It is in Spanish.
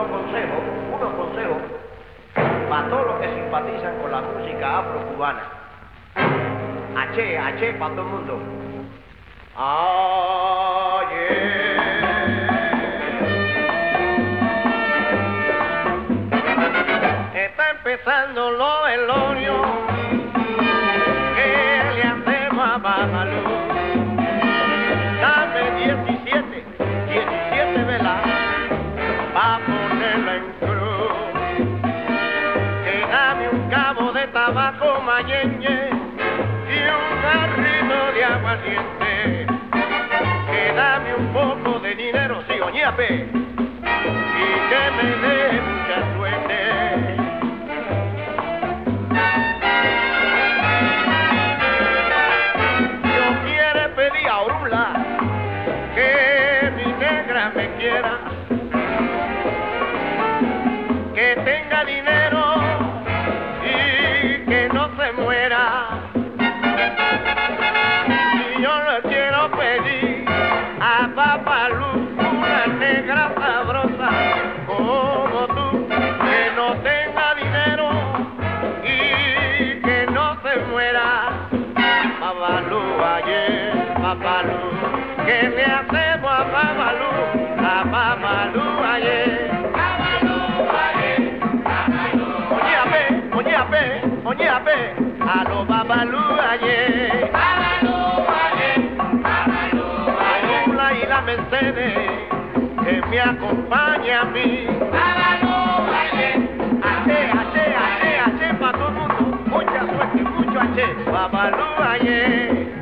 unos consejos para todos los que simpatizan con la música afrocubana. H para todo el mundo. Está empezando lo velorios que le hacemos a Babalú. Dame 17 velas pa' ponerla en cruz. Que dame un cabo de tabaco mayenye y un jarrito de aguardiente. Que dame un poco de dinero, sí, oñape, y que me dé mucha suerte. Yo quiero pedir a Orula que mi negra me quiera, que tenga dinero y que no se muera. Y yo le quiero pedir a Babalú, una negra sabrosa como tú, que no tenga dinero y que no se muera. Babalú, ayer, Babalú, que le hacemos a Babalú ayer. Oñape, a lo Babalú ayer. Orula y la Mercedes, que me acompaña a mí. H, pa' todo el mundo, mucha suerte, mucho H. Babalú ayer.